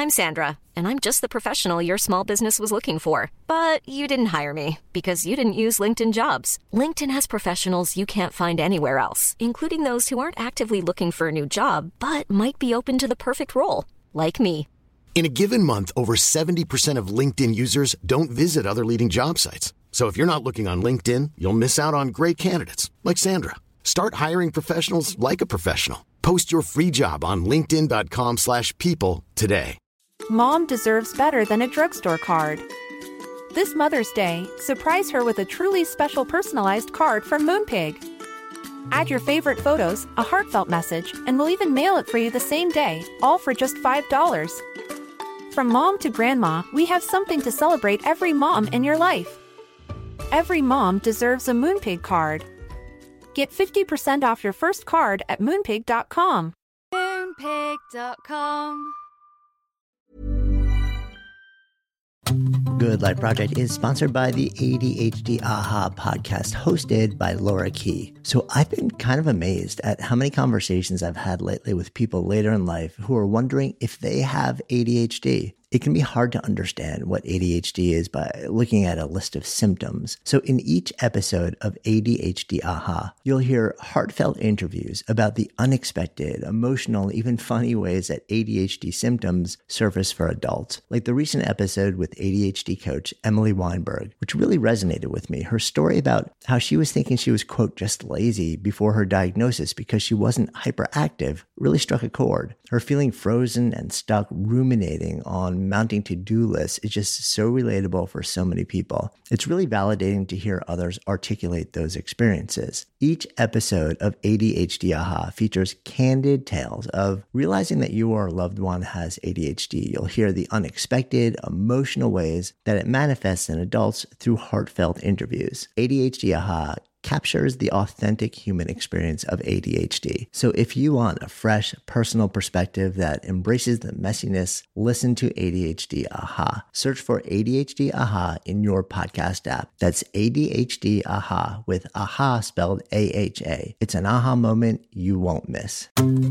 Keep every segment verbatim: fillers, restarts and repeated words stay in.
I'm Sandra, and I'm just the professional your small business was looking for. But you didn't hire me because you didn't use LinkedIn Jobs. LinkedIn has professionals you can't find anywhere else, including those who aren't actively looking for a new job, but might be open to the perfect role, like me. In a given month, over seventy percent of LinkedIn users don't visit other leading job sites. So if you're not looking on LinkedIn, you'll miss out on great candidates like Sandra. Start hiring professionals like a professional. Post your free job on linkedin dot com slash people today. Mom deserves better than a drugstore card. This Mother's Day, surprise her with a truly special personalized card from Moonpig. Add your favorite photos, a heartfelt message, and we'll even mail it for you the same day, all for just five dollars. From mom to grandma, we have something to celebrate every mom in your life. Every mom deserves a Moonpig card. Get fifty percent off your first card at moonpig dot com. moonpig dot com. Good Life Project is sponsored by the A D H D Aha podcast, hosted by Laura Key. So I've been kind of amazed at how many conversations I've had lately with people later in life who are wondering if they have A D H D. It can be hard to understand what A D H D is by looking at a list of symptoms. So in each episode of A D H D Aha, you'll hear heartfelt interviews about the unexpected, emotional, even funny ways that A D H D symptoms surface for adults. Like the recent episode with A D H D coach Emily Weinberg, which really resonated with me. Her story about how she was thinking she was, quote, just lazy before her diagnosis because she wasn't hyperactive really struck a chord. Her feeling frozen and stuck ruminating on mounting to-do lists is just so relatable for so many people. It's really validating to hear others articulate those experiences. Each episode of A D H D Aha features candid tales of realizing that you or a loved one has A D H D. You'll hear the unexpected, emotional ways that it manifests in adults through heartfelt interviews. A D H D Aha captures the authentic human experience of A D H D. So if you want a fresh, personal perspective that embraces the messiness, listen to A D H D Aha. Search for A D H D Aha in your podcast app. That's A D H D Aha with Aha spelled A H A. It's an aha moment you won't miss.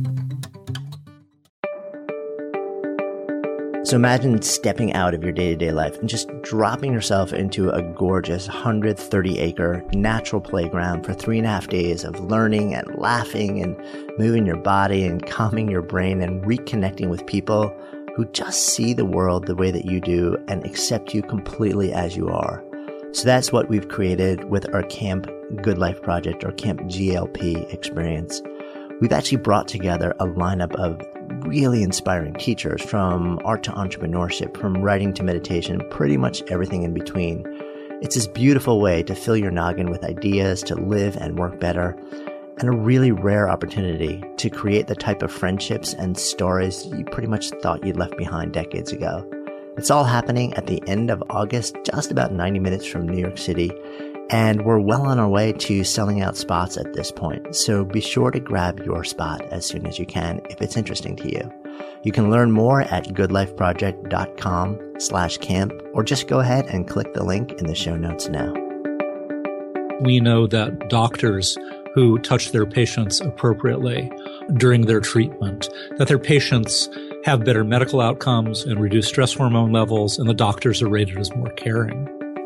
So imagine stepping out of your day-to-day life and just dropping yourself into a gorgeous one hundred thirty acre natural playground for three and a half days of learning and laughing and moving your body and calming your brain and reconnecting with people who just see the world the way that you do and accept you completely as you are. So that's what we've created with our Camp Good Life Project, or Camp G L P experience. We've actually brought together a lineup of really inspiring teachers, from art to entrepreneurship, from writing to meditation, pretty much everything in between. It's this beautiful way to fill your noggin with ideas to live and work better, and a really rare opportunity to create the type of friendships and stories you pretty much thought you'd left behind decades ago. It's all happening at the end of August, just about ninety minutes from New York City. And we're well on our way to selling out spots at this point. So be sure to grab your spot as soon as you can if it's interesting to you. You can learn more at goodlifeproject.com slash camp, or just go ahead and click the link in the show notes now. We know that doctors who touch their patients appropriately during their treatment, that their patients have better medical outcomes and reduce stress hormone levels, and the doctors are rated as more caring.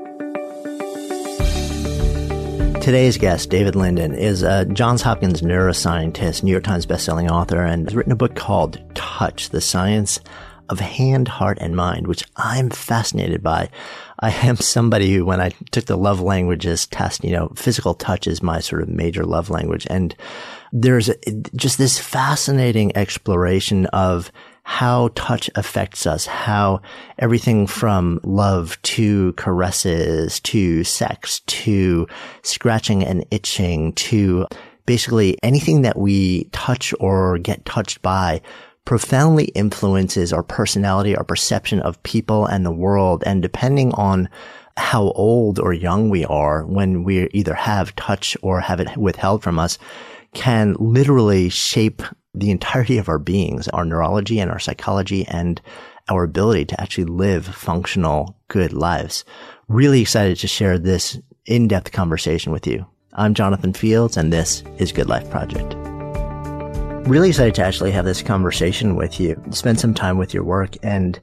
Today's guest, David Linden, is a Johns Hopkins neuroscientist, New York Times bestselling author, and has written a book called Touch, the Science of Hand, Heart, and Mind, which I'm fascinated by. I am somebody who, when I took the love languages test, you know, physical touch is my sort of major love language. And there's just this fascinating exploration of how touch affects us, how everything from love to caresses to sex to scratching and itching to basically anything that we touch or get touched by profoundly influences our personality, our perception of people and the world. And depending on how old or young we are when we either have touch or have it withheld from us, can literally shape the entirety of our beings, our neurology and our psychology, and our ability to actually live functional, good lives. Really excited to share this in-depth conversation with you. I'm Jonathan Fields, and this is Good Life Project. Really excited to actually have this conversation with you, spend some time with your work. And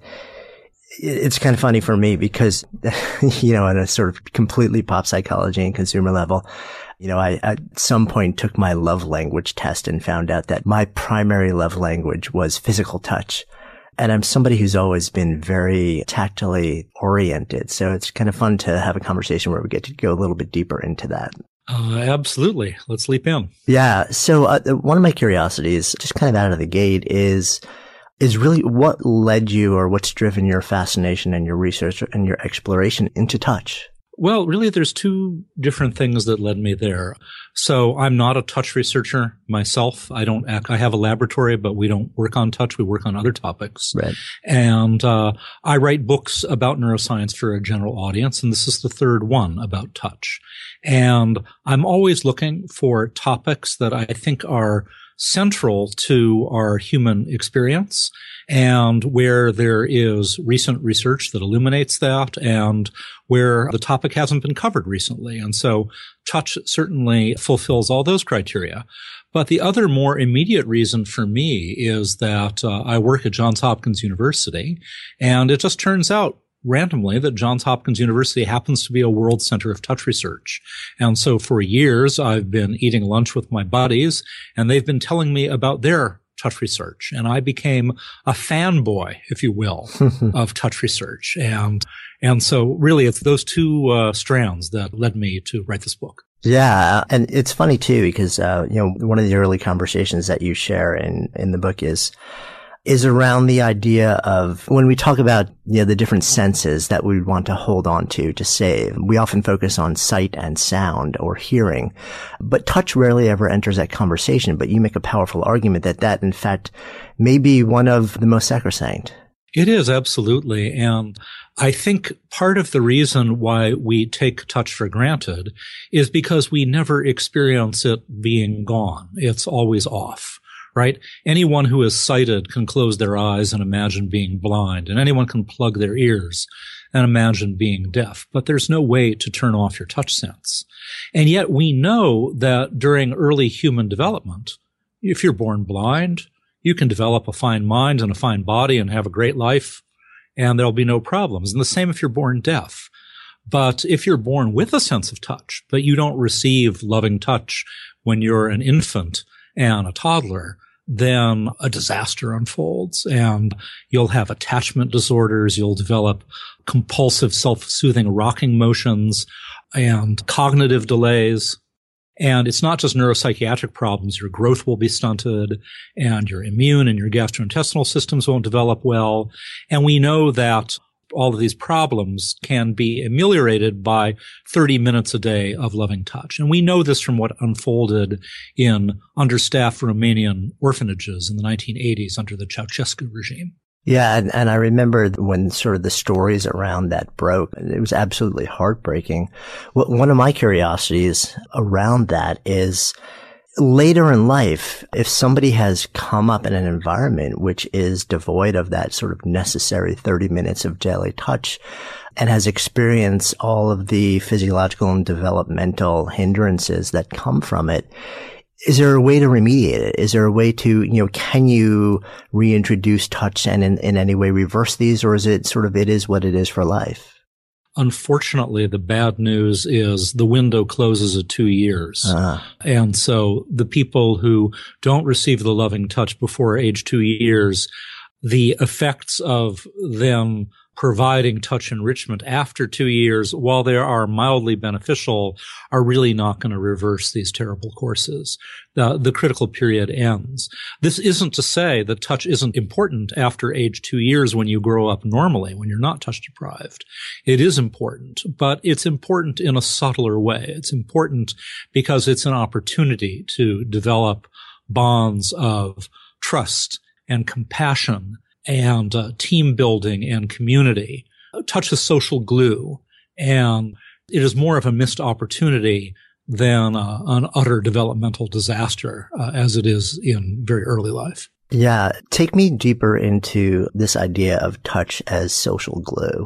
it's kind of funny for me because, you know, on a sort of completely pop psychology and consumer level, you know, I at some point took my love language test and found out that my primary love language was physical touch. And I'm somebody who's always been very tactily oriented. So it's kind of fun to have a conversation where we get to go a little bit deeper into that. Uh, absolutely. Let's leap in. Yeah. So uh, one of my curiosities, just kind of out of the gate, is is really what led you, or what's driven your fascination and your research and your exploration into touch? Well, really, there's two different things that led me there. So I'm not a touch researcher myself. I don't act, I have a laboratory, but we don't work on touch. We work on other topics. Right. And uh, I write books about neuroscience for a general audience, and this is the third one about touch. And I'm always looking for topics that I think are central to our human experience, and where there is recent research that illuminates that, and where the topic hasn't been covered recently. And so touch certainly fulfills all those criteria. But the other more immediate reason for me is that uh, I work at Johns Hopkins University, and it just turns out randomly that Johns Hopkins University happens to be a world center of touch research. And so for years, I've been eating lunch with my buddies, and they've been telling me about their touch research. And I became a fanboy, if you will, of touch research. And and so really, it's those two uh, strands that led me to write this book. Yeah. And it's funny, too, because, uh, you know, one of the early conversations that you share in, in the book is is around the idea of when we talk about, you know, the different senses that we want to hold on to, to save. We often focus on sight and sound or hearing, but touch rarely ever enters that conversation. But you make a powerful argument that that, in fact, may be one of the most sacrosanct. It is, absolutely. And I think part of the reason why we take touch for granted is because we never experience it being gone. It's always off. Right? Anyone who is sighted can close their eyes and imagine being blind, and anyone can plug their ears and imagine being deaf. But there's no way to turn off your touch sense. And yet we know that during early human development, if you're born blind, you can develop a fine mind and a fine body and have a great life, and there'll be no problems. And the same if you're born deaf. But if you're born with a sense of touch, but you don't receive loving touch when you're an infant and a toddler, then a disaster unfolds, and you'll have attachment disorders. You'll develop compulsive self-soothing rocking motions and cognitive delays. And it's not just neuropsychiatric problems. Your growth will be stunted, and your immune and your gastrointestinal systems won't develop well. And we know that all of these problems can be ameliorated by thirty minutes a day of loving touch. And we know this from what unfolded in understaffed Romanian orphanages in the nineteen eighties under the Ceausescu regime. Yeah, and, and I remember when sort of the stories around that broke, it was absolutely heartbreaking. One of my curiosities around that is, later in life, if somebody has come up in an environment which is devoid of that sort of necessary thirty minutes of daily touch and has experienced all of the physiological and developmental hindrances that come from it, is there a way to remediate it? Is there a way to, you know, can you reintroduce touch and in, in any way reverse these, or is it sort of it is what it is for life? Unfortunately, the bad news is the window closes at two years. Uh-huh. And so the people who don't receive the loving touch before age two years, the effects of them providing touch enrichment after two years, while they are mildly beneficial, are really not going to reverse these terrible courses. The, the critical period ends. This isn't to say that touch isn't important after age two years when you grow up normally, when you're not touch deprived. It is important, but it's important in a subtler way. It's important because it's an opportunity to develop bonds of trust and compassion and uh, team building and community. Touch is social glue, and it is more of a missed opportunity than uh, an utter developmental disaster uh, as it is in very early life. Yeah. Take me deeper into this idea of touch as social glue.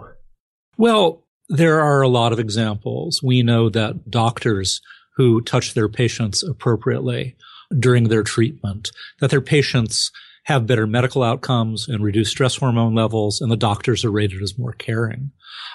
Well, there are a lot of examples. We know that doctors who touch their patients appropriately during their treatment, that their patients have better medical outcomes and reduce stress hormone levels, and the doctors are rated as more caring.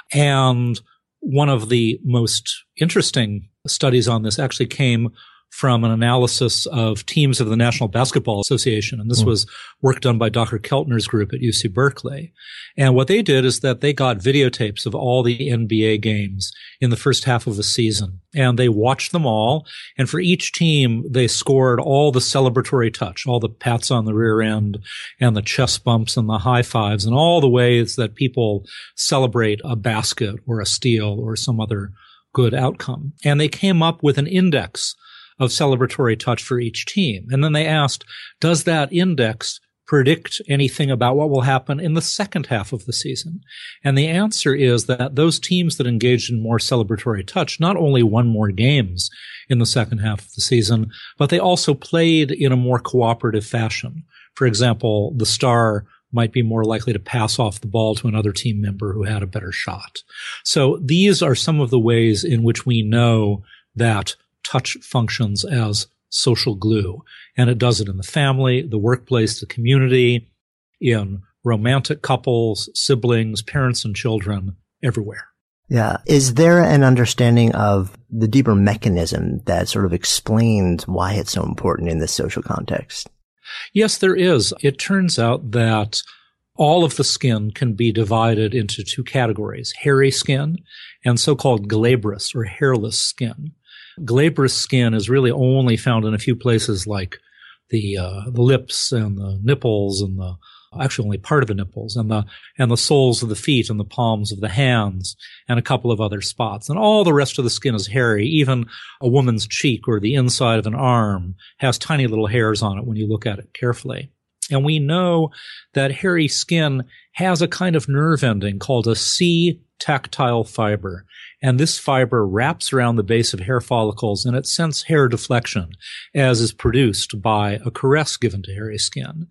And one of the most interesting studies on this actually came from an analysis of teams of the National Basketball Association. And this mm. was work done by Doctor Keltner's group at U C Berkeley. And what they did is that they got videotapes of all the N B A games in the first half of the season. And they watched them all. And for each team, they scored all the celebratory touch, all the pats on the rear end and the chest bumps and the high fives and all the ways that people celebrate a basket or a steal or some other good outcome. And they came up with an index of celebratory touch for each team. And then they asked, does that index predict anything about what will happen in the second half of the season? And the answer is that those teams that engaged in more celebratory touch not only won more games in the second half of the season, but they also played in a more cooperative fashion. For example, the star might be more likely to pass off the ball to another team member who had a better shot. So these are some of the ways in which we know that touch functions as social glue. And it does it in the family, the workplace, the community, in romantic couples, siblings, parents and children, everywhere. Yeah. Is there an understanding of the deeper mechanism that sort of explains why it's so important in this social context? Yes, there is. It turns out that all of the skin can be divided into two categories, hairy skin and so-called glabrous or hairless skin. Glabrous skin is really only found in a few places like the uh, the lips and the nipples and the actually only part of the nipples and the and the soles of the feet and the palms of the hands and a couple of other spots. And all the rest of the skin is hairy. Even a woman's cheek or the inside of an arm has tiny little hairs on it when you look at it carefully. And we know that hairy skin has a kind of nerve ending called a C-tactile fiber. And this fiber wraps around the base of hair follicles and it sends hair deflection, as is produced by a caress given to hairy skin.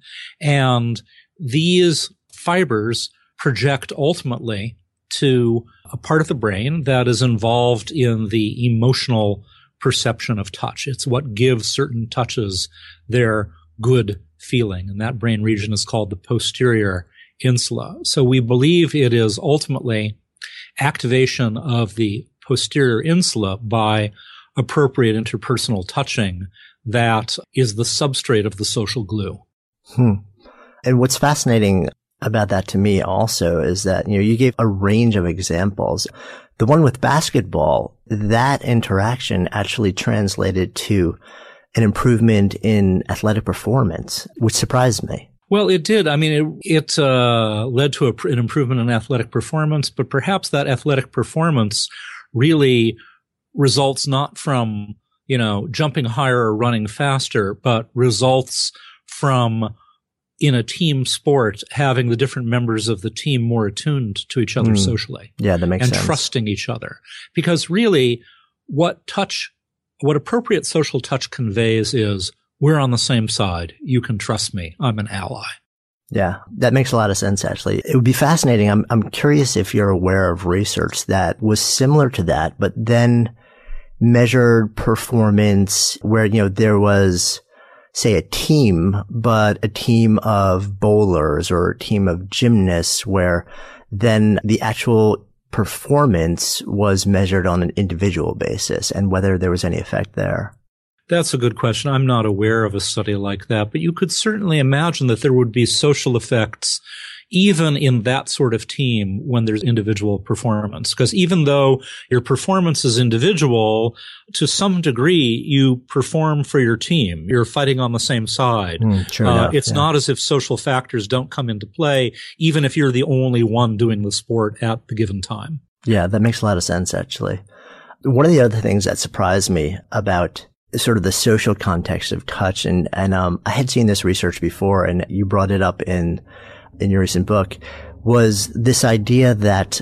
And these fibers project ultimately to a part of the brain that is involved in the emotional perception of touch. It's what gives certain touches their good feeling. And that brain region is called the posterior insula. So we believe it is ultimately activation of the posterior insula by appropriate interpersonal touching that is the substrate of the social glue. Hmm. And what's fascinating about that to me also is that, you know, you gave a range of examples. The one with basketball, that interaction actually translated to an improvement in athletic performance, which surprised me. Well, it did. I mean, it, it uh, led to a, an improvement in athletic performance, but perhaps that athletic performance really results not from, you know, jumping higher or running faster, but results from, in a team sport, having the different members of the team more attuned to each other mm. socially. Yeah, that makes and sense. And trusting each other. Because really, what touch, what appropriate social touch conveys is, we're on the same side. You can trust me. I'm an ally. Yeah, that makes a lot of sense, actually. It would be fascinating. I'm, I'm curious if you're aware of research that was similar to that, but then measured performance where, you know, there was, say, a team, but a team of bowlers or a team of gymnasts where then the actual performance was measured on an individual basis and whether there was any effect there. That's a good question. I'm not aware of a study like that, but you could certainly imagine that there would be social effects even in that sort of team when there's individual performance. Because even though your performance is individual, to some degree, you perform for your team. You're fighting on the same side. Mm, sure uh, enough, it's yeah. not as if social factors don't come into play, even if you're the only one doing the sport at the given time. Yeah, that makes a lot of sense, actually. One of the other things that surprised me about sort of the social context of touch, and, and um, I had seen this research before, and you brought it up in in your recent book, was this idea that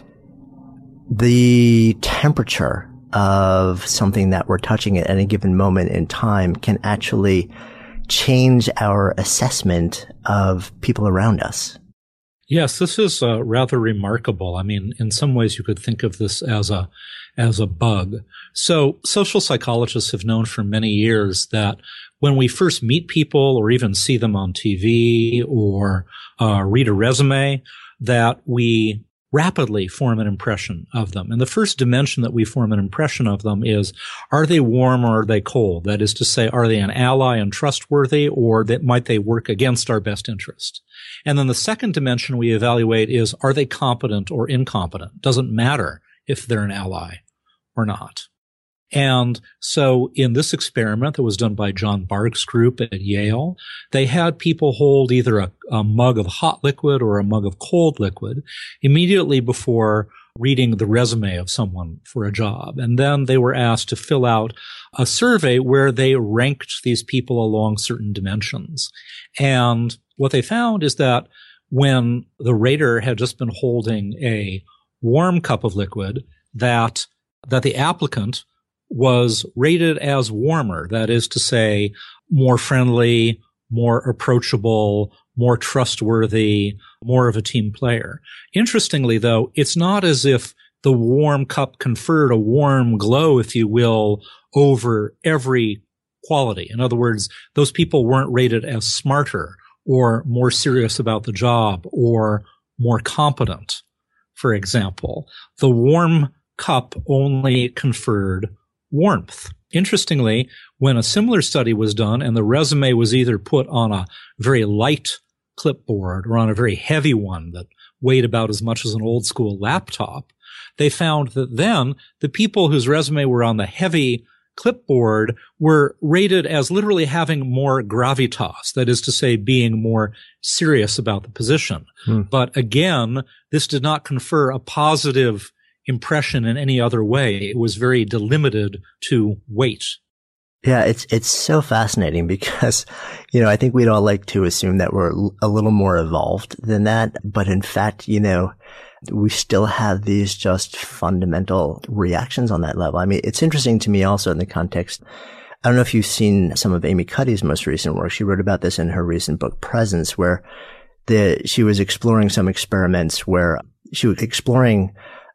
the temperature of something that we're touching at any given moment in time can actually change our assessment of people around us. Yes, this is uh, rather remarkable. I mean, in some ways you could think of this as a as a bug. So social psychologists have known for many years that when we first meet people or even see them on T V or uh, read a resume, that we rapidly form an impression of them. And the first dimension that we form an impression of them is, are they warm or are they cold? That is to say, are they an ally and trustworthy, or that might they work against our best interest? And then the second dimension we evaluate is, are they competent or incompetent? Doesn't matter if they're an ally or not. And so in this experiment that was done by John Barg's group at Yale, they had people hold either a, a mug of hot liquid or a mug of cold liquid immediately before reading the resume of someone for a job. And then they were asked to fill out a survey where they ranked these people along certain dimensions. And what they found is that when the rater had just been holding a warm cup of liquid, that that the applicant was rated as warmer. That is to say, more friendly, more approachable, more trustworthy, more of a team player. Interestingly, though, it's not as if the warm cup conferred a warm glow, if you will, over every quality. In other words, those people weren't rated as smarter or more serious about the job or more competent, for example. The warm cup only conferred warmth. Interestingly, when a similar study was done and the resume was either put on a very light clipboard or on a very heavy one that weighed about as much as an old school laptop, they found that then the people whose resume were on the heavy clipboard were rated as literally having more gravitas, that is to say, being more serious about the position. Hmm. But again, this did not confer a positive impression in any other way. It was very delimited to weight. Yeah, it's it's so fascinating because, you know, I think we'd all like to assume that we're a little more evolved than that. But in fact, you know, we still have these just fundamental reactions on that level. I mean, it's interesting to me also in the context. I don't know if you've seen some of Amy Cuddy's most recent work. She wrote about this in her recent book, Presence, where the she was exploring some experiments where she was exploring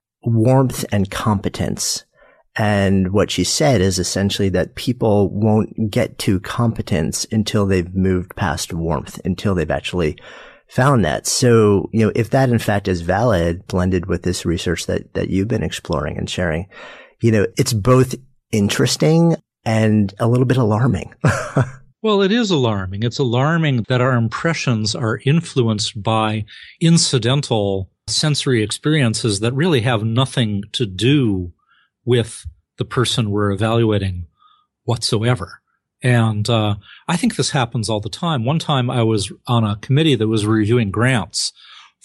warmth and competence. And what she said is essentially that people won't get to competence until they've moved past warmth, until they've actually found that. So, you know, if that in fact is valid, blended with this research that, that you've been exploring and sharing, you know, it's both interesting and a little bit alarming. Well, it is alarming. It's alarming that our impressions are influenced by incidental sensory experiences that really have nothing to do with the person we're evaluating whatsoever. And uh I think this happens all the time. One time I was on a committee that was reviewing grants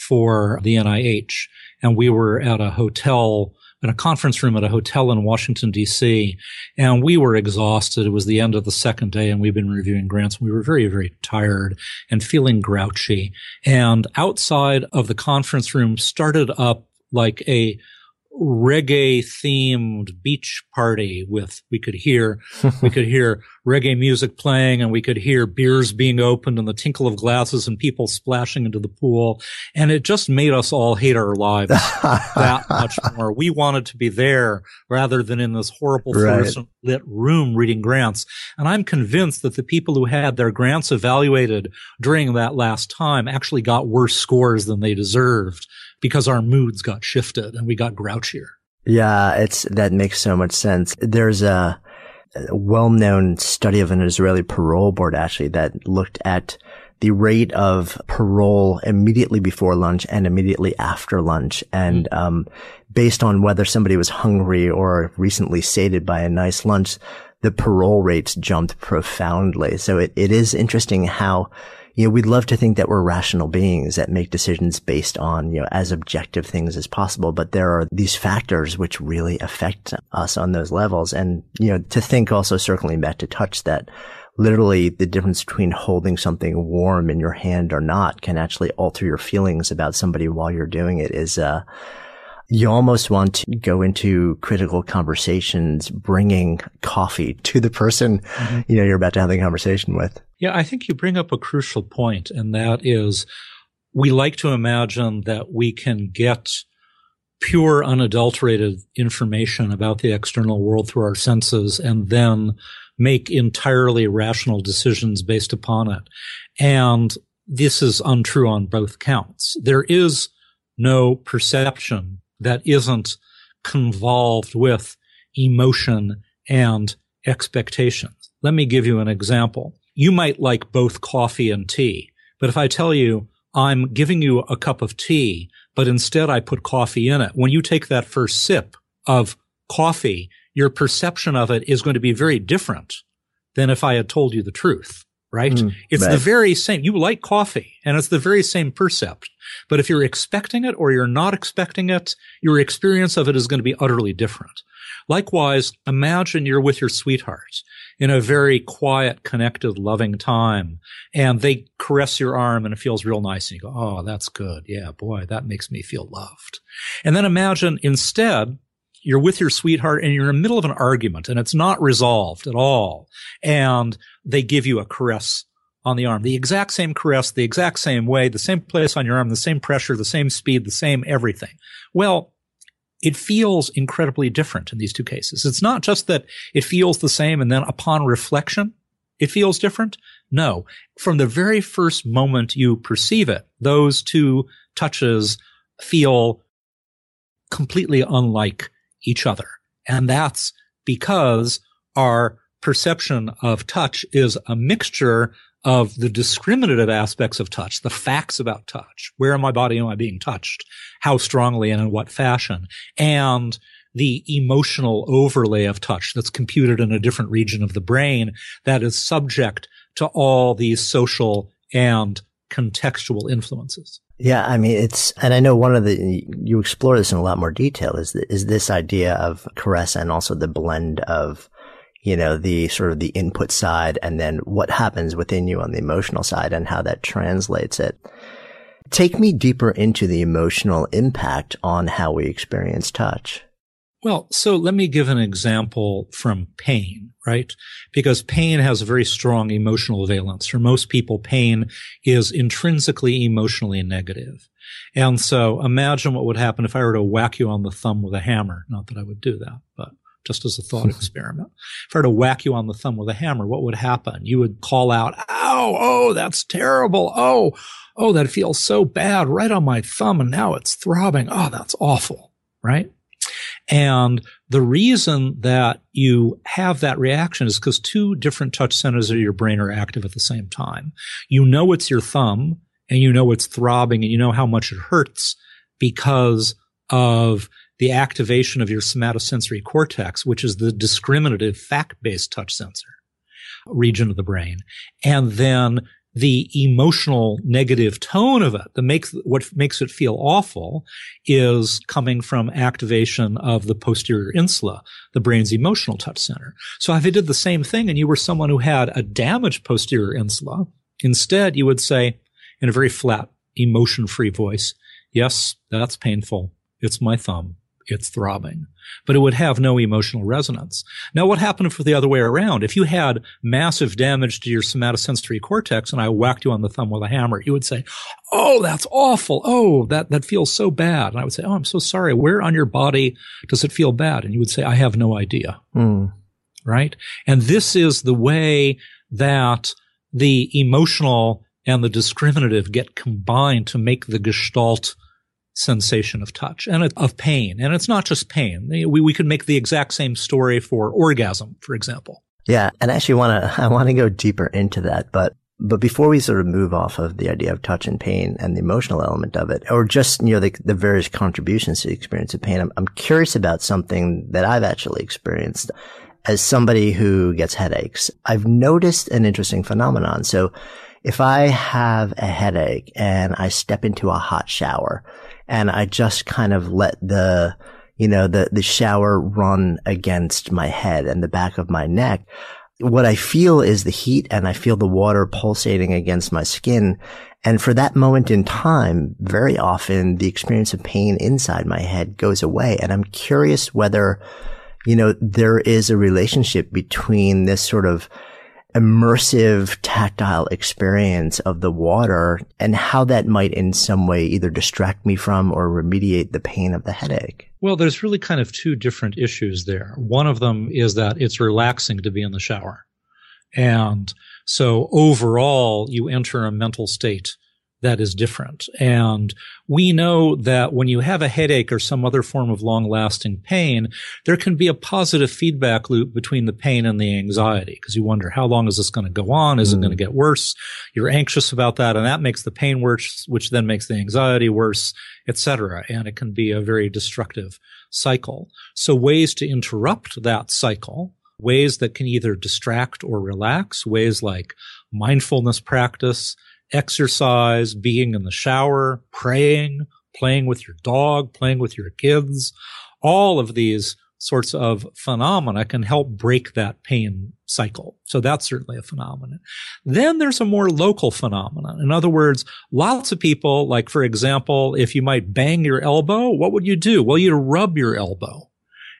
for the N I H, and we were at a hotel, in a conference room at a hotel in Washington, D C, and we were exhausted. It was the end of the second day, and we've been reviewing grants. We were very, very tired and feeling grouchy. And outside of the conference room started up like a reggae-themed beach party with, we could hear, we could hear reggae music playing, and we could hear beers being opened and the tinkle of glasses and people splashing into the pool. And it just made us all hate our lives that much more. We wanted to be there rather than in this horrible fluorescent lit room reading grants. And I'm convinced that the people who had their grants evaluated during that last time actually got worse scores than they deserved, because our moods got shifted and we got grouchier. Yeah, it's that makes so much sense. There's a, a well-known study of an Israeli parole board actually that looked at the rate of parole immediately before lunch and immediately after lunch. And mm-hmm. um based on whether somebody was hungry or recently sated by a nice lunch, the parole rates jumped profoundly. So it, it is interesting how, you know, we'd love to think that we're rational beings that make decisions based on, you know, as objective things as possible. But there are these factors which really affect us on those levels. And, you know, to think also circling back to touch that literally the difference between holding something warm in your hand or not can actually alter your feelings about somebody while you're doing it is, uh, you almost want to go into critical conversations, bringing coffee to the person, mm-hmm. you know, you're about to have the conversation with. Yeah, I think you bring up a crucial point, and that is we like to imagine that we can get pure, unadulterated information about the external world through our senses and then make entirely rational decisions based upon it. And this is untrue on both counts. There is no perception that isn't convolved with emotion and expectations. Let me give you an example. You might like both coffee and tea, but if I tell you I'm giving you a cup of tea, but instead I put coffee in it, when you take that first sip of coffee, your perception of it is going to be very different than if I had told you the truth, right? Mm, it's right. The very same. You like coffee, and it's the very same percept. But if you're expecting it or you're not expecting it, your experience of it is going to be utterly different. Likewise, imagine you're with your sweetheart in a very quiet, connected, loving time, and they caress your arm and it feels real nice. And you go, oh, that's good. Yeah, boy, that makes me feel loved. And then imagine instead you're with your sweetheart and you're in the middle of an argument and it's not resolved at all. And they give you a caress on the arm, the exact same caress, the exact same way, the same place on your arm, the same pressure, the same speed, the same everything. Well, it feels incredibly different in these two cases. It's not just that it feels the same and then upon reflection, it feels different. No, from the very first moment you perceive it, those two touches feel completely unlike each other. And that's because our perception of touch is a mixture of the discriminative aspects of touch, the facts about touch. Where in my body am I being touched? How strongly and in what fashion? And the emotional overlay of touch that's computed in a different region of the brain that is subject to all these social and contextual influences. Yeah, I mean, it's, and I know one of the, you explore this in a lot more detail, is, the, is this idea of caress and also the blend of, you know, the sort of the input side and then what happens within you on the emotional side and how that translates it. Take me deeper into the emotional impact on how we experience touch. Well, so let me give an example from pain, right? Because pain has a very strong emotional valence. For most people, pain is intrinsically emotionally negative. And so imagine what would happen if I were to whack you on the thumb with a hammer. Not that I would do that, but just as a thought experiment. If I were to whack you on the thumb with a hammer, what would happen? You would call out, ow, oh, that's terrible. Oh, oh, that feels so bad right on my thumb and now it's throbbing. Oh, that's awful, right? And the reason that you have that reaction is because two different touch centers of your brain are active at the same time. You know it's your thumb and you know it's throbbing and you know how much it hurts because of the activation of your somatosensory cortex, which is the discriminative fact-based touch sensor region of the brain. And then the emotional negative tone of it, that makes what makes it feel awful, is coming from activation of the posterior insula, the brain's emotional touch center. So if I did the same thing and you were someone who had a damaged posterior insula, instead you would say in a very flat, emotion-free voice, yes, that's painful. It's my thumb. It's throbbing. But it would have no emotional resonance. Now, what happened if the other way around? If you had massive damage to your somatosensory cortex and I whacked you on the thumb with a hammer, you would say, oh, that's awful. Oh, that, that feels so bad. And I would say, oh, I'm so sorry. Where on your body does it feel bad? And you would say, I have no idea. Mm. Right? And this is the way that the emotional and the discriminative get combined to make the gestalt sensation of touch and of pain. And it's not just pain. We, we could make the exact same story for orgasm, for example. Yeah. And I actually want to, I want to go deeper into that. But, but before we sort of move off of the idea of touch and pain and the emotional element of it, or just, you know, the, the various contributions to the experience of pain, I'm, I'm curious about something that I've actually experienced as somebody who gets headaches. I've noticed an interesting phenomenon. So if I have a headache and I step into a hot shower, and I just kind of let the, you know, the, the shower run against my head and the back of my neck. What I feel is the heat and I feel the water pulsating against my skin. And for that moment in time, very often the experience of pain inside my head goes away. And I'm curious whether, you know, there is a relationship between this sort of immersive tactile experience of the water and how that might in some way either distract me from or remediate the pain of the headache. Well, there's really kind of two different issues there. One of them is that it's relaxing to be in the shower. And so overall, you enter a mental state that is different. And we know that when you have a headache or some other form of long-lasting pain, there can be a positive feedback loop between the pain and the anxiety, because you wonder, how long is this going to go on? Is mm. it going to get worse? You're anxious about that, and that makes the pain worse, which then makes the anxiety worse, et cetera. And it can be a very destructive cycle. So ways to interrupt that cycle, ways that can either distract or relax, ways like mindfulness practice, exercise, being in the shower, praying, playing with your dog, playing with your kids, all of these sorts of phenomena can help break that pain cycle. So that's certainly a phenomenon. Then there's a more local phenomenon. In other words, lots of people, like for example, if you might bang your elbow, what would you do? Well, you'd rub your elbow.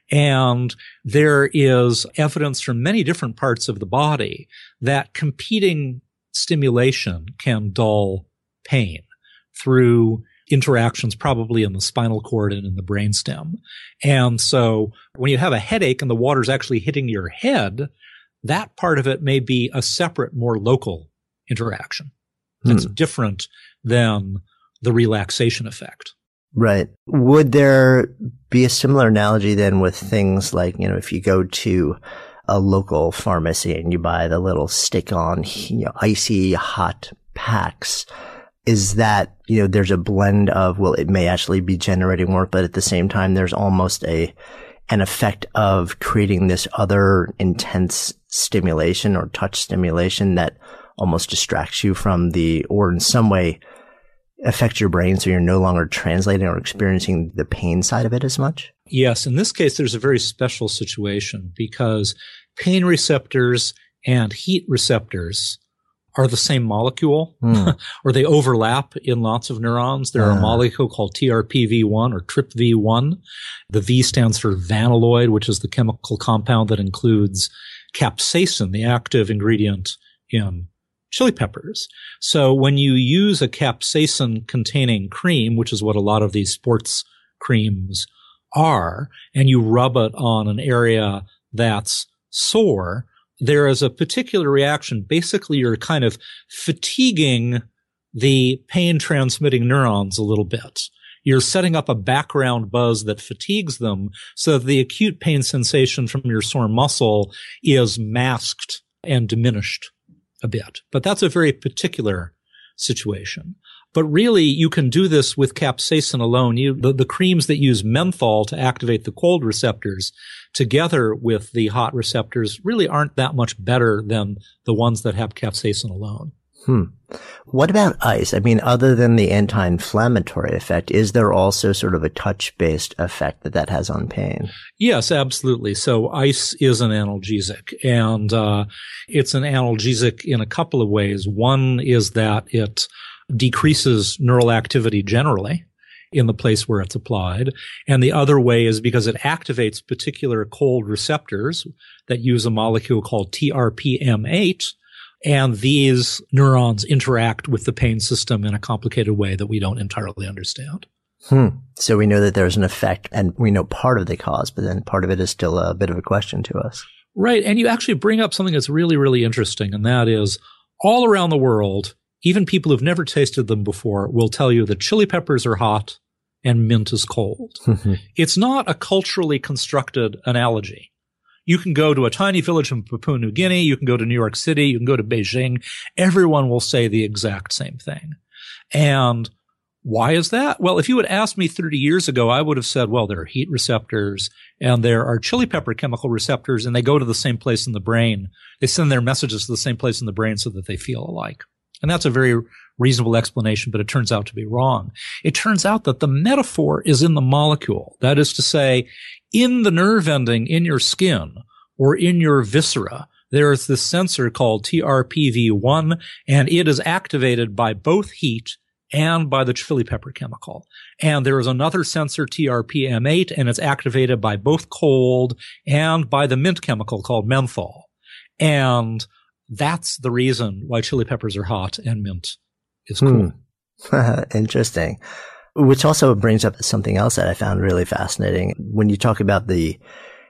And there is evidence from many different parts of the body that competing stimulation can dull pain through interactions probably in the spinal cord and in the brainstem. And so when you have a headache and the water's actually hitting your head, that part of it may be a separate, more local interaction that's hmm. different than the relaxation effect. Right. Would there be a similar analogy then with things like, you know, if you go to a local pharmacy and you buy the little stick-on, you know, icy hot packs, is that, you know, there's a blend of, well, it may actually be generating work, but at the same time, there's almost a, an effect of creating this other intense stimulation or touch stimulation that almost distracts you from the, or in some way affects your brain so you're no longer translating or experiencing the pain side of it as much? Yes. In this case, there's a very special situation because pain receptors and heat receptors are the same molecule, mm. or they overlap in lots of neurons. There uh. are a molecule called T R P V one or T R P V one. The V stands for vanilloid, which is the chemical compound that includes capsaicin, the active ingredient in chili peppers. So when you use a capsaicin-containing cream, which is what a lot of these sports creams are, and you rub it on an area that's sore, there is a particular reaction. Basically, you're kind of fatiguing the pain-transmitting neurons a little bit. You're setting up a background buzz that fatigues them so that the acute pain sensation from your sore muscle is masked and diminished a bit. But that's a very particular situation. But really, you can do this with capsaicin alone. You, the, the creams that use menthol to activate the cold receptors together with the hot receptors really aren't that much better than the ones that have capsaicin alone. Hmm. What about ice? I mean, other than the anti-inflammatory effect, is there also sort of a touch-based effect that that has on pain? Yes, absolutely. So ice is an analgesic, and uh, it's an analgesic in a couple of ways. One is that it decreases neural activity generally in the place where it's applied. And the other way is because it activates particular cold receptors that use a molecule called T R P M eight. And these neurons interact with the pain system in a complicated way that we don't entirely understand. Hmm. So we know that there's an effect and we know part of the cause, but then part of it is still a bit of a question to us. Right. And you actually bring up something that's really, really interesting. And that is all around the world, even people who've never tasted them before will tell you that chili peppers are hot and mint is cold. It's not a culturally constructed analogy. You can go to a tiny village in Papua New Guinea. You can go to New York City. You can go to Beijing. Everyone will say the exact same thing. And why is that? Well, if you had asked me thirty years ago, I would have said, well, there are heat receptors and there are chili pepper chemical receptors, and they go to the same place in the brain. They send their messages to the same place in the brain so that they feel alike. And that's a very reasonable explanation, but it turns out to be wrong. It turns out that the metaphor is in the molecule. That is to say, in the nerve ending in your skin or in your viscera, there is this sensor called T R P V one, and it is activated by both heat and by the chili pepper chemical. And there is another sensor, T R P M eight, and it's activated by both cold and by the mint chemical called menthol. And that's the reason why chili peppers are hot and mint is cool. Hmm. Interesting. Which also brings up something else that I found really fascinating. When you talk about the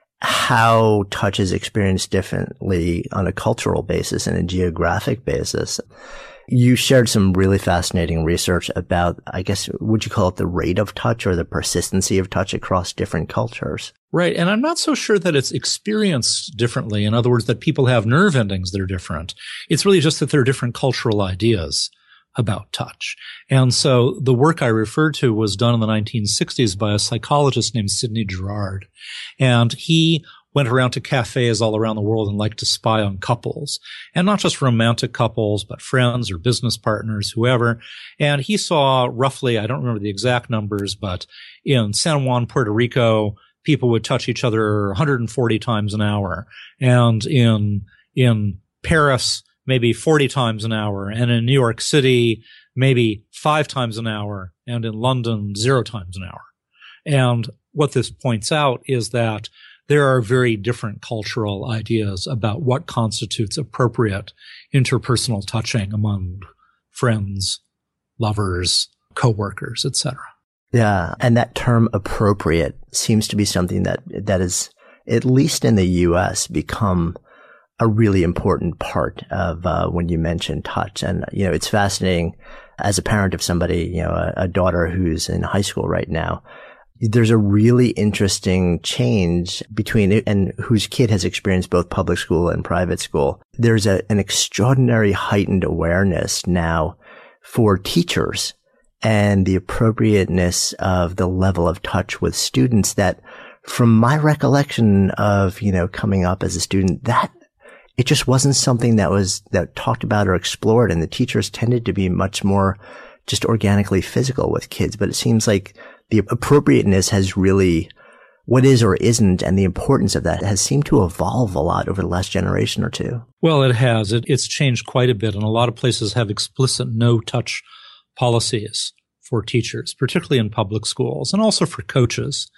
how touch is experienced differently on a cultural basis and a geographic basis, you shared some really fascinating research about, I guess, would you call it the rate of touch or the persistency of touch across different cultures? Right. And I'm not so sure that it's experienced differently. In other words, that people have nerve endings that are different. It's really just that there are different cultural ideas about touch. And so the work I referred to was done in the nineteen sixties by a psychologist named Sidney Girard. And he went around to cafes all around the world and liked to spy on couples, and not just romantic couples, but friends or business partners, whoever. And he saw roughly, I don't remember the exact numbers, but in San Juan, Puerto Rico, people would touch each other one hundred forty times an hour. And in, in Paris, maybe forty times an hour, and in New York City, maybe five times an hour, and in London, zero times an hour. And what this points out is that there are very different cultural ideas about what constitutes appropriate interpersonal touching among friends, lovers, coworkers, et cetera. Yeah, and that term appropriate seems to be something that that is, at least in the U S, become a really important part of uh, when you mention touch. And, you know, it's fascinating as a parent of somebody, you know, a, a daughter who's in high school right now. There's a really interesting change between it and whose kid has experienced both public school and private school. There's a, an extraordinary heightened awareness now for teachers and the appropriateness of the level of touch with students that, from my recollection of, you know, coming up as a student, that it just wasn't something that was, that talked about or explored. And the teachers tended to be much more just organically physical with kids. But it seems like the appropriateness has really, what is or isn't, and the importance of that has seemed to evolve a lot over the last generation or two. Well, it has. It, it's changed quite a bit. And a lot of places have explicit no-touch policies for teachers, particularly in public schools, and also for coaches.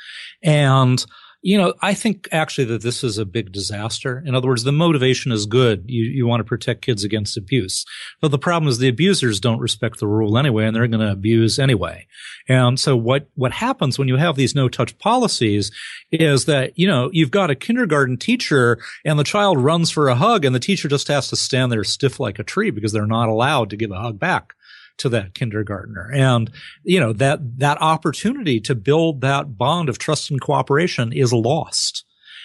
And you know, I think actually that this is a big disaster. In other words, the motivation is good. You, you want to protect kids against abuse. But the problem is the abusers don't respect the rule anyway, and they're going to abuse anyway. And so what, what happens when you have these no-touch policies is that, you know, you've got a kindergarten teacher and the child runs for a hug and the teacher just has to stand there stiff like a tree because they're not allowed to give a hug back to that kindergartner. And, you know, that, that opportunity to build that bond of trust and cooperation is lost.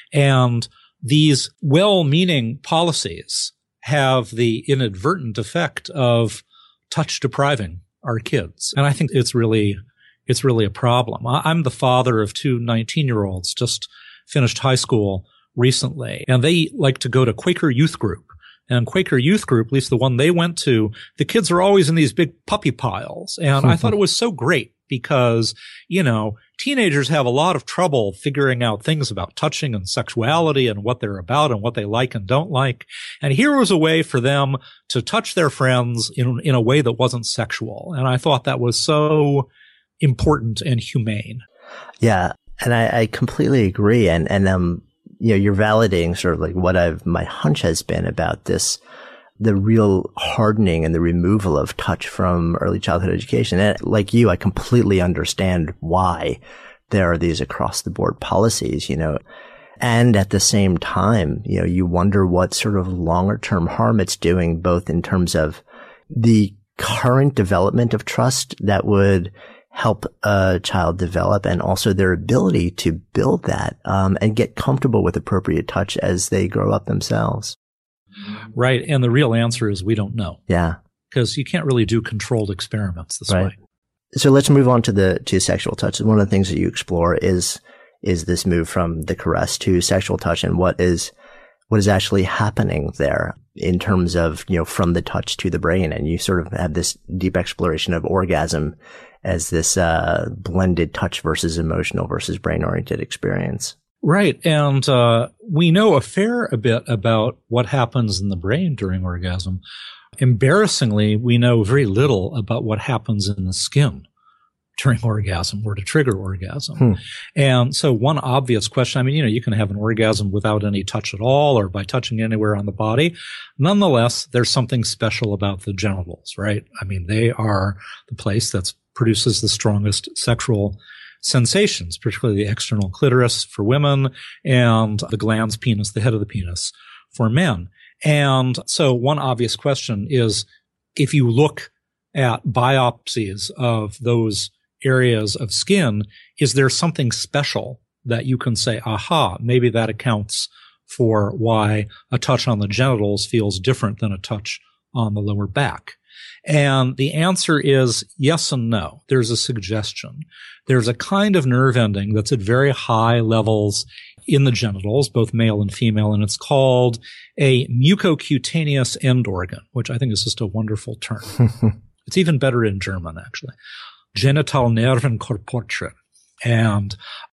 And these well-meaning policies have the inadvertent effect of touch depriving our kids. And I think it's really, it's really a problem. I'm the father of two nineteen-year-olds, just finished high school recently, and they like to go to Quaker Youth Group. And Quaker Youth Group, at least the one they went to, the kids are always in these big puppy piles. And I thought it was so great because, you know, teenagers have a lot of trouble figuring out things about touching and sexuality and what they're about and what they like and don't like. And here was a way for them to touch their friends in, in a way that wasn't sexual. And I thought that was so important and humane. Yeah. And I, I completely agree. And, and, um, you know, you're validating sort of like what I've, my hunch has been about this, the real hardening and the removal of touch from early childhood education. And like you, I completely understand why there are these across the board policies, you know, and at the same time, you know, you wonder what sort of longer term harm it's doing, both in terms of the current development of trust that would help a child develop, and also their ability to build that um, and get comfortable with appropriate touch as they grow up themselves. Right. And the real answer is we don't know. Yeah. Because you can't really do controlled experiments this right. way. So let's move on to the to sexual touch. One of the things that you explore is is this move from the caress to sexual touch, and what is what is actually happening there in terms of, you know, from the touch to the brain. And you sort of have this deep exploration of orgasm as this uh, blended touch versus emotional versus brain-oriented experience. Right. And uh, we know a fair a bit about what happens in the brain during orgasm. Embarrassingly, we know very little about what happens in the skin during orgasm or to trigger orgasm. Hmm. And so one obvious question, I mean, you know, you can have an orgasm without any touch at all or by touching anywhere on the body. Nonetheless, there's something special about the genitals, right? I mean, they are the place that produces the strongest sexual sensations, particularly the external clitoris for women and the glans penis, the head of the penis for men. And so one obvious question is, if you look at biopsies of those areas of skin, is there something special that you can say, aha, maybe that accounts for why a touch on the genitals feels different than a touch on the lower back? And the answer is yes and no. There's a suggestion. There's a kind of nerve ending that's at very high levels in the genitals, both male and female, and it's called a mucocutaneous end organ, which I think is just a wonderful term. It's even better in German, actually. Genitalnervenkorpuskel. And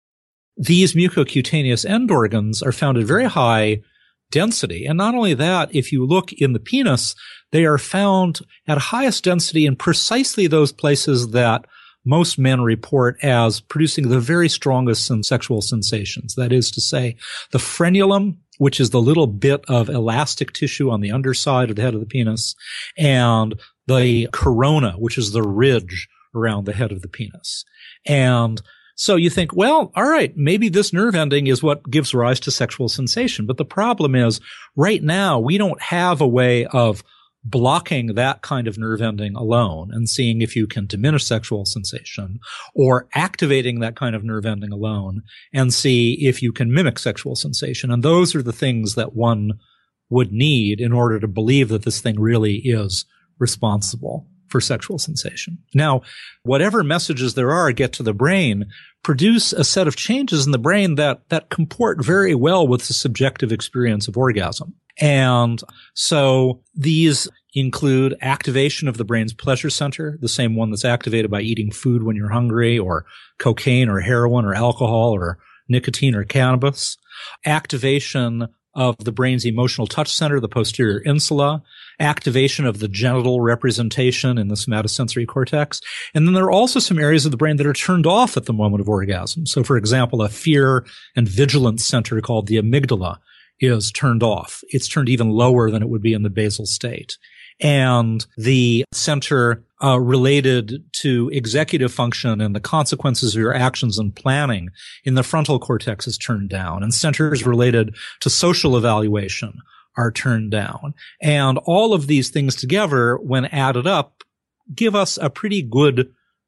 these mucocutaneous end organs are found at very high density. And not only that, if you look in the penis, they are found at highest density in precisely those places that most men report as producing the very strongest sexual sensations. That is to say, the frenulum, which is the little bit of elastic tissue on the underside of the head of the penis, and the corona, which is the ridge around the head of the penis. And so you think, well, all right, maybe this nerve ending is what gives rise to sexual sensation. But the problem is, right now, we don't have a way of blocking that kind of nerve ending alone and seeing if you can diminish sexual sensation, or activating that kind of nerve ending alone and see if you can mimic sexual sensation. And those are the things that one would need in order to believe that this thing really is responsible for sexual sensation. Now, whatever messages there are get to the brain, produce a set of changes in the brain that, that comport very well with the subjective experience of orgasm. And so these include activation of the brain's pleasure center, the same one that's activated by eating food when you're hungry, or cocaine or heroin or alcohol or nicotine or cannabis, activation of the brain's emotional touch center, the posterior insula, activation of the genital representation in the somatosensory cortex. And then there are also some areas of the brain that are turned off at the moment of orgasm. So, for example, a fear and vigilance center called the amygdala is turned off. It's turned even lower than it would be in the basal state. And the center uh, related to executive function and the consequences of your actions and planning in the frontal cortex is turned down. And centers related to social evaluation are turned down. And all of these things together, when added up, give us a pretty good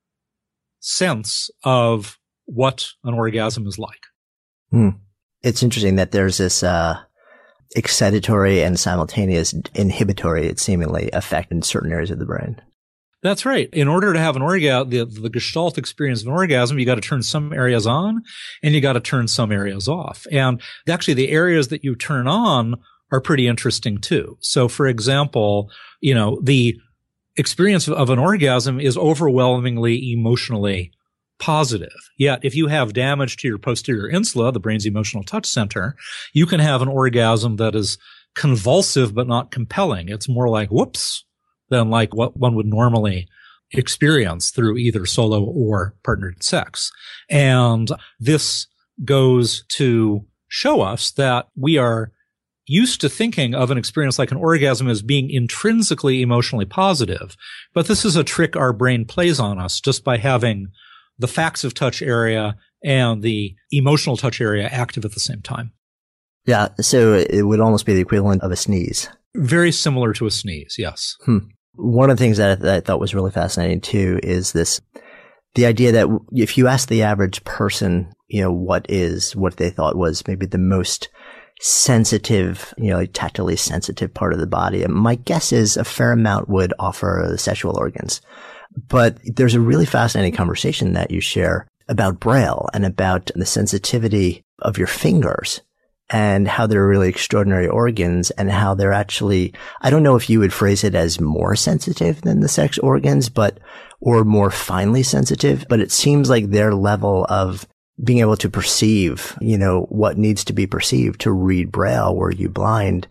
sense of what an orgasm is like. Hmm. It's interesting that there's this uh, excitatory and simultaneous inhibitory, it seemingly, effect in certain areas of the brain. That's right. In order to have an orgasm, the, the Gestalt experience of an orgasm, you got to turn some areas on and you got to turn some areas off. And actually, the areas that you turn on are pretty interesting too. So, for example, you know, the experience of, of an orgasm is overwhelmingly emotionally positive. Yet, if you have damage to your posterior insula, the brain's emotional touch center, you can have an orgasm that is convulsive but not compelling. It's more like, whoops, than like what one would normally experience through either solo or partnered sex. And this goes to show us that we are used to thinking of an experience like an orgasm as being intrinsically emotionally positive. But this is a trick our brain plays on us just by having the facts of touch area and the emotional touch area active at the same time. Yeah, so it would almost be the equivalent of a sneeze. Very similar to a sneeze, yes. Hmm. One of the things that I thought was really fascinating too is this, the idea that if you ask the average person, you know, what is, what they thought was maybe the most sensitive, you know, like tactily sensitive part of the body, my guess is a fair amount would offer the sexual organs. But there's a really fascinating conversation that you share about Braille and about the sensitivity of your fingers and how they're really extraordinary organs and how they're actually, I don't know if you would phrase it as more sensitive than the sex organs, but, or more finely sensitive, but it seems like their level of being able to perceive, you know, what needs to be perceived to read Braille were you blind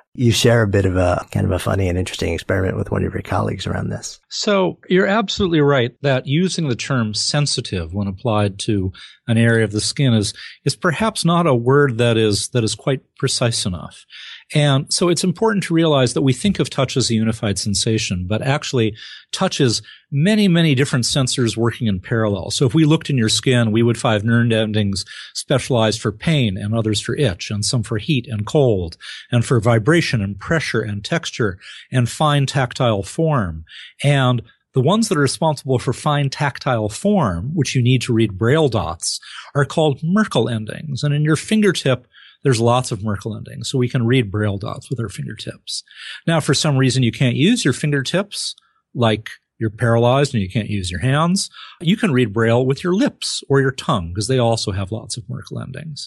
You share a bit of a kind of a funny and interesting experiment with one of your colleagues around this. So you're absolutely right that using the term sensitive when applied to an area of the skin is is perhaps not a word that is that is quite precise enough. And so it's important to realize that we think of touch as a unified sensation, but actually touch is many, many different sensors working in parallel. So if we looked in your skin, we would find nerve endings specialized for pain and others for itch, and some for heat and cold, and for vibration and pressure and texture and fine tactile form. And the ones that are responsible for fine tactile form, which you need to read Braille dots, are called Merkel endings. And in your fingertip, there's lots of Merkel endings, so we can read Braille dots with our fingertips. Now, if for some reason you can't use your fingertips, like you're paralyzed and you can't use your hands, you can read Braille with your lips or your tongue, because they also have lots of Merkel endings.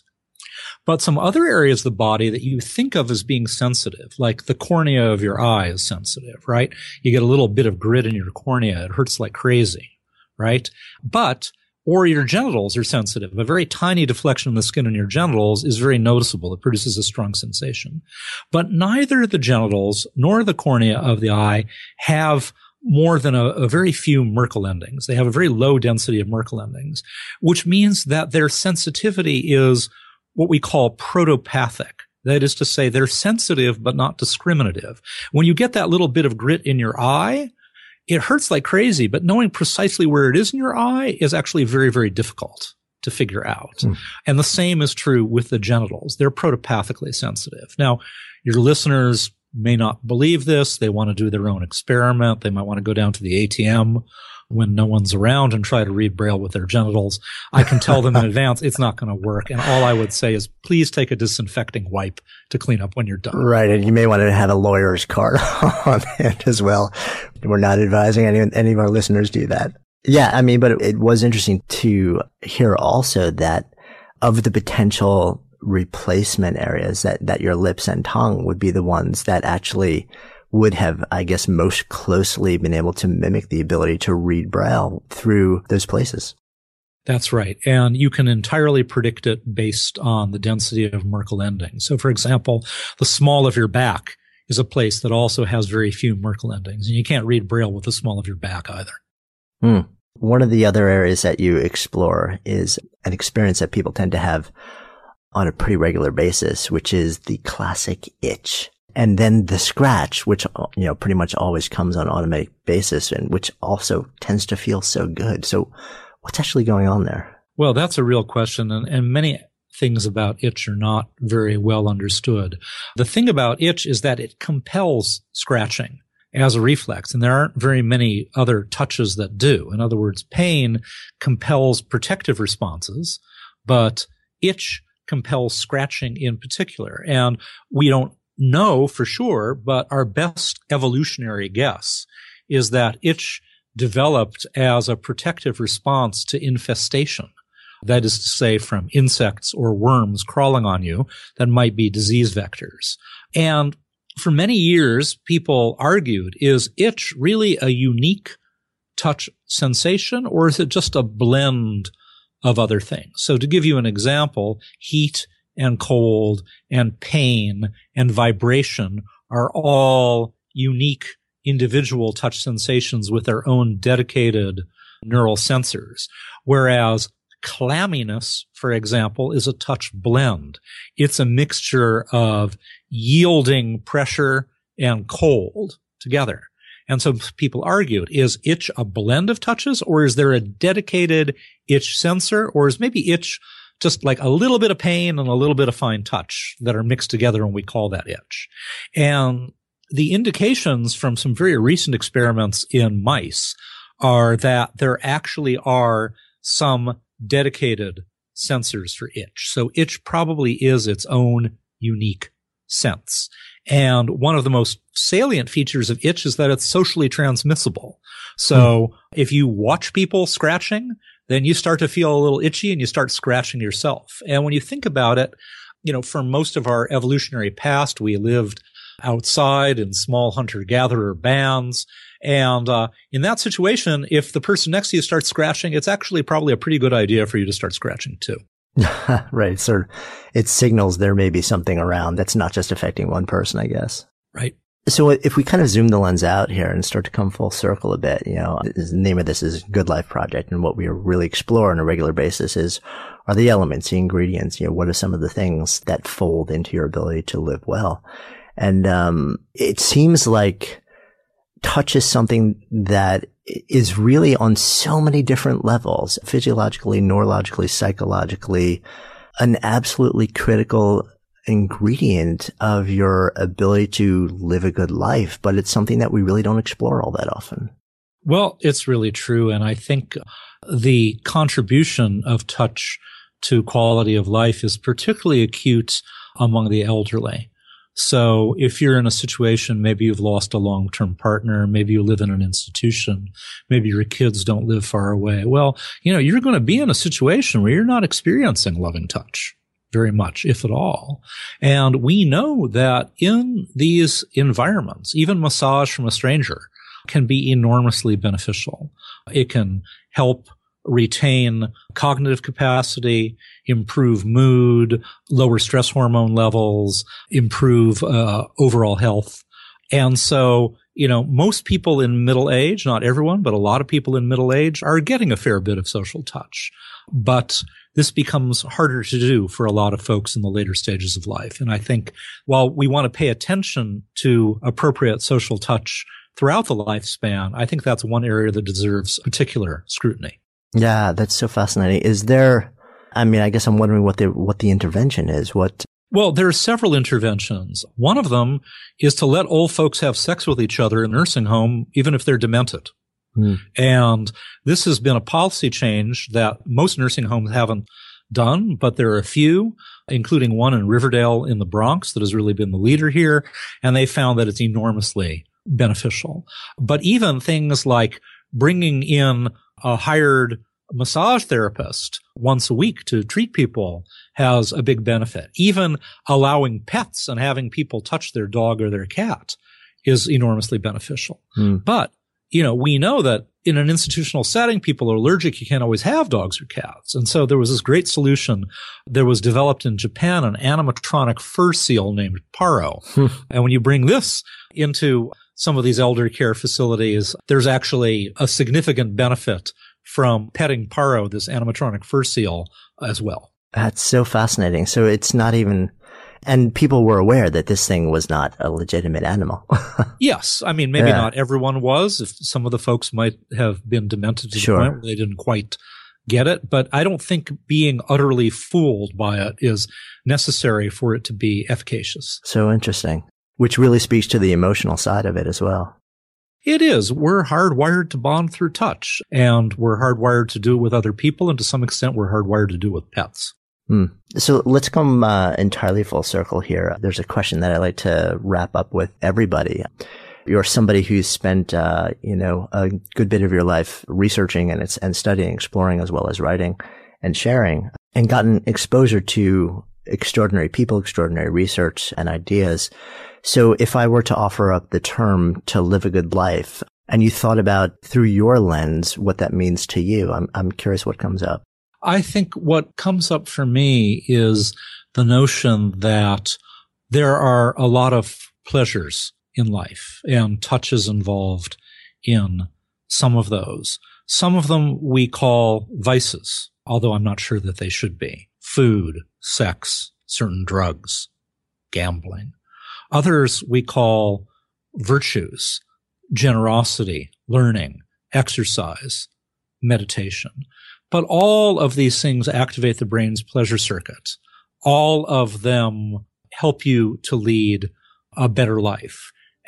But some other areas of the body that you think of as being sensitive, like the cornea of your eye is sensitive, right? You get a little bit of grit in your cornea. It hurts like crazy, right? But or your genitals are sensitive. A very tiny deflection in the skin in your genitals is very noticeable. It produces a strong sensation. But neither the genitals nor the cornea of the eye have more than a, a very few Merkel endings. They have a very low density of Merkel endings, which means that their sensitivity is what we call protopathic. That is to say, they're sensitive but not discriminative. When you get that little bit of grit in your eye, it hurts like crazy, but knowing precisely where it is in your eye is actually very, very difficult to figure out. Mm. And the same is true with the genitals. They're protopathically sensitive. Now, your listeners may not believe this. They want to do their own experiment. They might want to go down to the A T M when no one's around and try to read Braille with their genitals. I can tell them in advance it's not going to work. And all I would say is please take a disinfecting wipe to clean up when you're done. Right. And you may want to have a lawyer's card on hand as well. We're not advising any, any of our listeners do that. Yeah. I mean, but it, it was interesting to hear also that of the potential replacement areas that, that your lips and tongue would be the ones that actually would have, I guess, most closely been able to mimic the ability to read Braille through those places. That's right. And you can entirely predict it based on the density of Merkel endings. So, for example, the small of your back is a place that also has very few Merkel endings. And you can't read Braille with the small of your back either. Mm. One of the other areas that you explore is an experience that people tend to have on a pretty regular basis, which is the classic itch. And then the scratch, which, you know, pretty much always comes on an automatic basis and which also tends to feel so good. So what's actually going on there? Well, that's a real question. And, and many things about itch are not very well understood. The thing about itch is that it compels scratching as a reflex. And there aren't very many other touches that do. In other words, pain compels protective responses, but itch compels scratching in particular. And we don't know for sure, but our best evolutionary guess is that itch developed as a protective response to infestation. That is to say, from insects or worms crawling on you that might be disease vectors. And for many years, people argued, is itch really a unique touch sensation, or is it just a blend of other things? So to give you an example, heat and cold and pain and vibration are all unique individual touch sensations with their own dedicated neural sensors. Whereas clamminess, for example, is a touch blend. It's a mixture of yielding pressure and cold together. And so people argued, is itch a blend of touches, or is there a dedicated itch sensor, or is maybe itch just like a little bit of pain and a little bit of fine touch that are mixed together, and we call that itch? And the indications from some very recent experiments in mice are that there actually are some dedicated sensors for itch. So itch probably is its own unique sense. And one of the most salient features of itch is that it's socially transmissible. So hmm. if you watch people scratching, then you start to feel a little itchy and you start scratching yourself. And when you think about it, you know, for most of our evolutionary past, we lived outside in small hunter-gatherer bands. And uh, in that situation, if the person next to you starts scratching, it's actually probably a pretty good idea for you to start scratching too. Right. So it signals there may be something around that's not just affecting one person, I guess. Right. So if we kind of zoom the lens out here and start to come full circle a bit, you know, the name of this is Good Life Project. And what we really explore on a regular basis is, are the elements, the ingredients, you know, what are some of the things that fold into your ability to live well? And, um, it seems like touch is something that is really on so many different levels, physiologically, neurologically, psychologically, an absolutely critical ingredient of your ability to live a good life, but it's something that we really don't explore all that often. Well, it's really true. And I think the contribution of touch to quality of life is particularly acute among the elderly. So if you're in a situation, maybe you've lost a long-term partner, maybe you live in an institution, maybe your kids don't live far away. Well, you know, you're going to be in a situation where you're not experiencing loving touch very much, if at all. And we know that in these environments, even massage from a stranger can be enormously beneficial. It can help retain cognitive capacity, improve mood, lower stress hormone levels, improve uh, overall health. And so, you know, most people in middle age, not everyone, but a lot of people in middle age are getting a fair bit of social touch. But this becomes harder to do for a lot of folks in the later stages of life. And I think while we want to pay attention to appropriate social touch throughout the lifespan, I think that's one area that deserves particular scrutiny. Yeah, that's so fascinating. Is there, I mean, I guess I'm wondering what the, what the intervention is. What? Well, there are several interventions. One of them is to let old folks have sex with each other in a nursing home, even if they're demented. Mm. And this has been a policy change that most nursing homes haven't done, but there are a few, including one in Riverdale in the Bronx that has really been the leader here. And they found that it's enormously beneficial. But even things like bringing in a hired massage therapist once a week to treat people has a big benefit. Even allowing pets and having people touch their dog or their cat is enormously beneficial. Mm. But, you know, we know that in an institutional setting, people are allergic. You can't always have dogs or cats. And so there was this great solution. There was developed in Japan an animatronic fur seal named Paro. And when you bring this into some of these elder care facilities, there's actually a significant benefit from petting Paro, this animatronic fur seal, as well. That's so fascinating. So it's not even, and people were aware that this thing was not a legitimate animal. Yes. I mean, maybe yeah. not everyone was. If some of the folks might have been demented to sure. the point where they didn't quite get it. But I don't think being utterly fooled by it is necessary for it to be efficacious. So interesting. Which really speaks to the emotional side of it as well. It is. We're hardwired to bond through touch, and we're hardwired to do it with other people, and to some extent, we're hardwired to do it with pets. Hmm. So let's come uh, entirely full circle here. There's a question that I like to wrap up with everybody. You're somebody who's spent, uh, you know, a good bit of your life researching and, it's, and studying, exploring, as well as writing and sharing, and gotten exposure to extraordinary people, extraordinary research and ideas. So if I were to offer up the term to live a good life, and you thought about through your lens what that means to you, I'm I'm curious what comes up. I think what comes up for me is the notion that there are a lot of pleasures in life, and touch is involved in some of those. Some of them we call vices, although I'm not sure that they should be. Food, sex, certain drugs, gambling. Others we call virtues, generosity, learning, exercise, meditation. But all of these things activate the brain's pleasure circuit. All of them help you to lead a better life.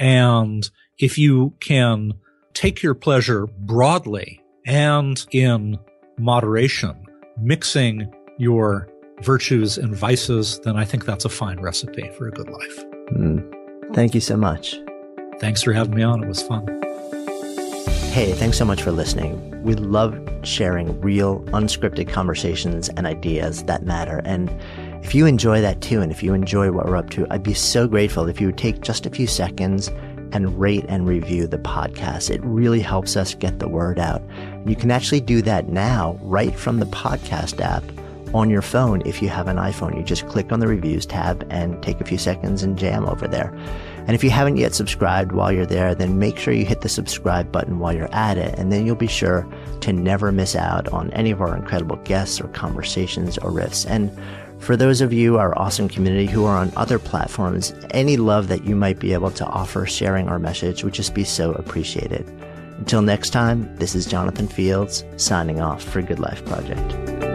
And if you can take your pleasure broadly and in moderation, mixing your virtues and vices, then I think that's a fine recipe for a good life. Mm. Thank you so much. Thanks for having me on. It was fun. Hey, thanks so much for listening. We love sharing real, unscripted conversations and ideas that matter. And if you enjoy that too, and if you enjoy what we're up to, I'd be so grateful if you would take just a few seconds and rate and review the podcast. It really helps us get the word out. You can actually do that now right from the podcast app on your phone. If you have an iPhone, you just click on the reviews tab and take a few seconds and jam over there. And if you haven't yet subscribed while you're there, then make sure you hit the subscribe button while you're at it, and then you'll be sure to never miss out on any of our incredible guests or conversations or riffs. And for those of you, our awesome community who are on other platforms, any love that you might be able to offer sharing our message would just be so appreciated. Until next time, this is Jonathan Fields signing off for Good Life Project.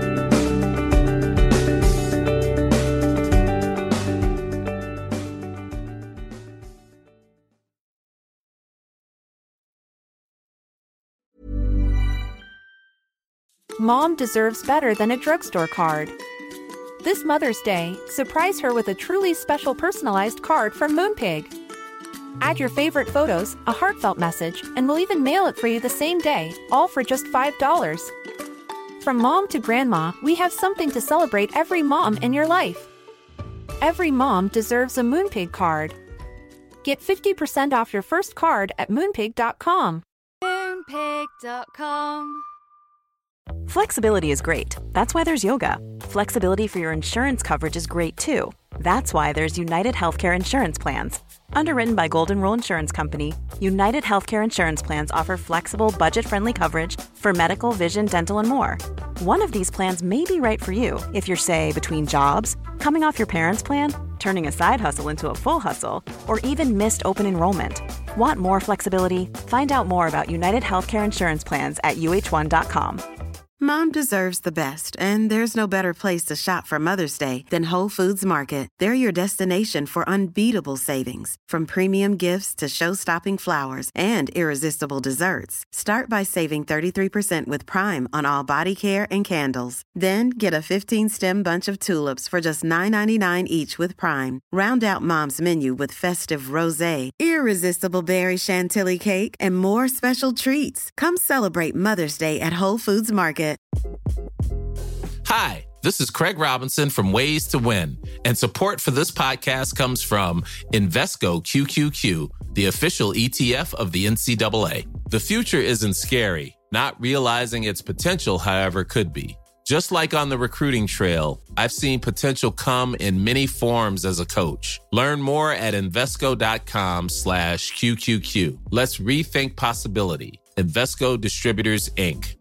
Mom deserves better than a drugstore card. This Mother's Day, surprise her with a truly special personalized card from Moonpig. Add your favorite photos, a heartfelt message, and we'll even mail it for you the same day, all for just five dollars. From mom to grandma, we have something to celebrate every mom in your life. Every mom deserves a Moonpig card. Get fifty percent off your first card at moonpig dot com. Moonpig dot com. Flexibility is great. That's why there's yoga. Flexibility for your insurance coverage is great too. That's why there's United Healthcare Insurance Plans. Underwritten by Golden Rule Insurance Company, United Healthcare Insurance Plans offer flexible, budget-friendly coverage for medical, vision, dental, and more. One of these plans may be right for you if you're, say, between jobs, coming off your parents' plan, turning a side hustle into a full hustle, or even missed open enrollment. Want more flexibility? Find out more about United Healthcare Insurance Plans at U H one dot com. Mom deserves the best, and there's no better place to shop for Mother's Day than Whole Foods Market. They're your destination for unbeatable savings, from premium gifts to show-stopping flowers and irresistible desserts. Start by saving thirty-three percent with Prime on all body care and candles. Then get a fifteen-stem bunch of tulips for just nine ninety-nine each with Prime. Round out Mom's menu with festive rosé, irresistible berry chantilly cake, and more special treats. Come celebrate Mother's Day at Whole Foods Market. Hi, this is Craig Robinson from Ways to Win, and support for this podcast comes from Invesco Q Q Q, the official E T F of the N C double A. The future isn't scary. Not realizing its potential, however, could be. Just like on the recruiting trail, I've seen potential come in many forms as a coach. Learn more at Invesco.com slash QQQ. Let's rethink possibility. Invesco Distributors, Incorporated.